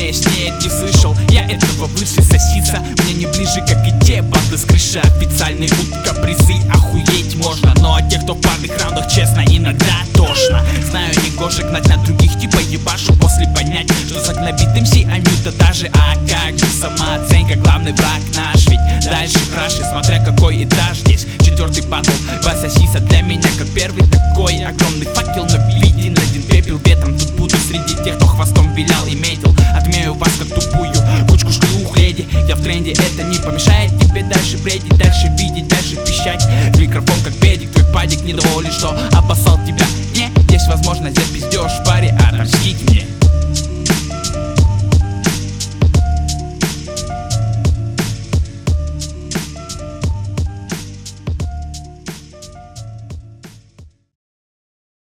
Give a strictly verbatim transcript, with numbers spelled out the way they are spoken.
умеешь, нет, не слышал я этого выше сосица. Мне не ближе, как и те баты с крыши. Официальный утка, призы, охуеть можно. Но от тех, кто в парных раундах, честно, иногда тошно. Знаю, не гоже гнать на других, типа ебашу после понять, что за гнобит эм си Анюта даже. А как же самооценка, главный враг наш. Ведь дальше краше, смотря какой этаж здесь. Четвертый батл, Вася Сиса для меня как первый такой. Огромный факел, но виден один пепел ветром. Тут буду среди тех, кто хвостом вилял и метил. Отмею вас как тупую кучку шлюх, леди. Я в тренде, это не помешает тебе дальше бредить, дальше видеть, дальше пищать. В микрофон как педик, твой падик недоволен, что обоссал тебя